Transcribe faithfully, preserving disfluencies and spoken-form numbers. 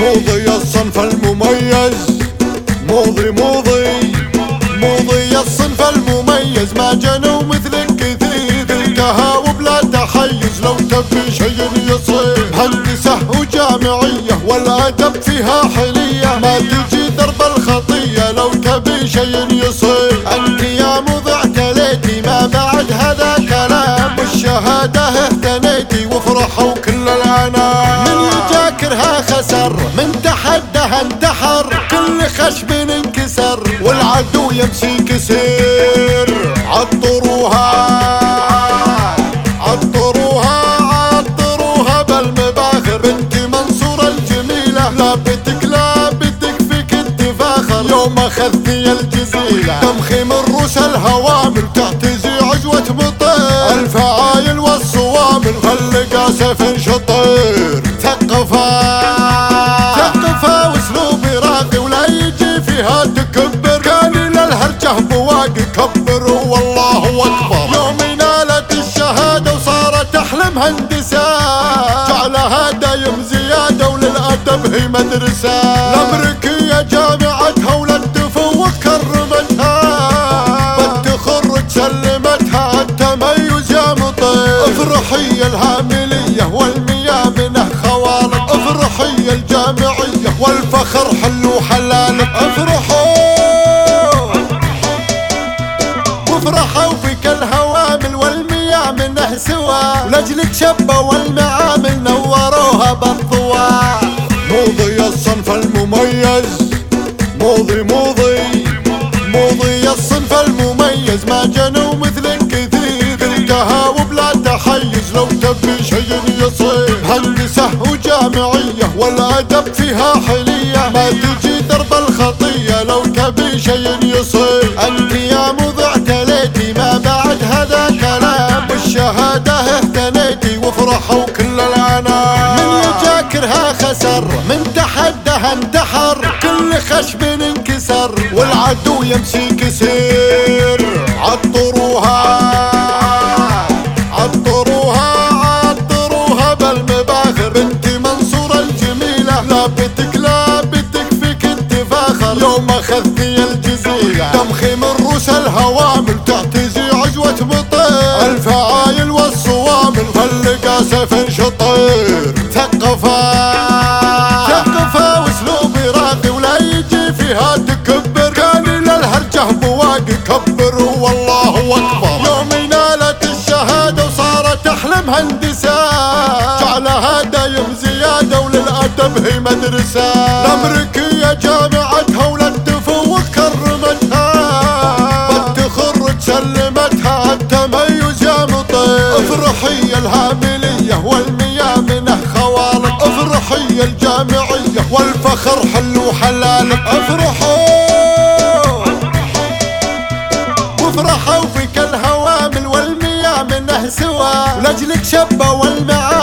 موضي الصنف المميز، موضي موضي موضي الصنف المميز، ما جنوا مثلك كثير، قلتها وبلا تحيز، لو تبي شيء يصير هندسة وجامعية والأدب فيها حلية، ما تجي درب الخطية لو تبي شيء يصير، أنت يا مضع تليتي ما بعد هذا كلام، والشهادة اهتنيتي وفرحوا كل الأنام، من يجاكرها خسر من تحدها انتحر، كل خشب انكسر والعدو يمشي كسير، عطروها عطروها عطروها بالمباخر، بنت منصور الجميلة لابتك لابتك فيك التفاخر، يوم اخذتي الجزيلة تمخيم الروس الهوامل، تعتزي عجوة مطير الفعايل والصوامل، خلقا سيف شطير، ثقفا ثقفا واسلوبي راقي ولا يجي فيها تكبر، كان للهرجة بواقي كبر والله اكبر، يوم نالت الشهادة وصارت احلم هندسة، جعلها دايم زيادة وللأدب هي مدرسة، الأمريكية جامعتها وللتفوق كرمتها، بالتخرج سلمتها التميز يا مطير، افرحي الهاملية والميامنة خوالق، افرحي الجامعية والفخر حلو حلالك، افرحوا وافرحوا فيك الهوامل والميامنة سوا، لاجلك شبة والمعامل نوروها بالضواء، موضي الصنف المميز، موضي موضي موضي الصنف المميز، ما جنوا مثلك كثير، قلتها وبلا تحيز، لو تبي شيء يصير هندسة وجامعية والأدب فيها حلية، ما تجي درب الخطية لو تبي شيء يصير، أنت يا مضع تليتي ما بعد هذا كلام، والشهادة اهتنيتي وفرحوا كل الأنام، من يجاكرها خسر من تحدها انتحر، كل خشب انكسر والعدو يمشي كسير، عطروها عطروها عطروها بالمباخر، بنت منصور الجميلة لابتك لابتك فيك التفاخر، يوم اخذتي الجزيلة تمخيم الروس الهوامل، تعتزي عجوة مطير الفعايل والصوامل، خلقا سيف شطير، ثقفا ثقفا واسلوبي راقي ولا يجي فيها تكبر، كان للهرجة بواقي كبر والله اكبر، يوم نالت الشهادة وصارت احلم هندسة، جعلها دايم زيادة وللأدب هي مدرسة، الأمريكية جامعتها وللتفوق كرمتها، بالتخرج سلمتها التميز يا مطير، افرحي الهاملية والميامنة خوالق، افرحي الجامعية والفخر حلو حلالك، افرحوا وافرحوا فيك الهوامل والميامنة سوا، لاجلك شبة والمعامل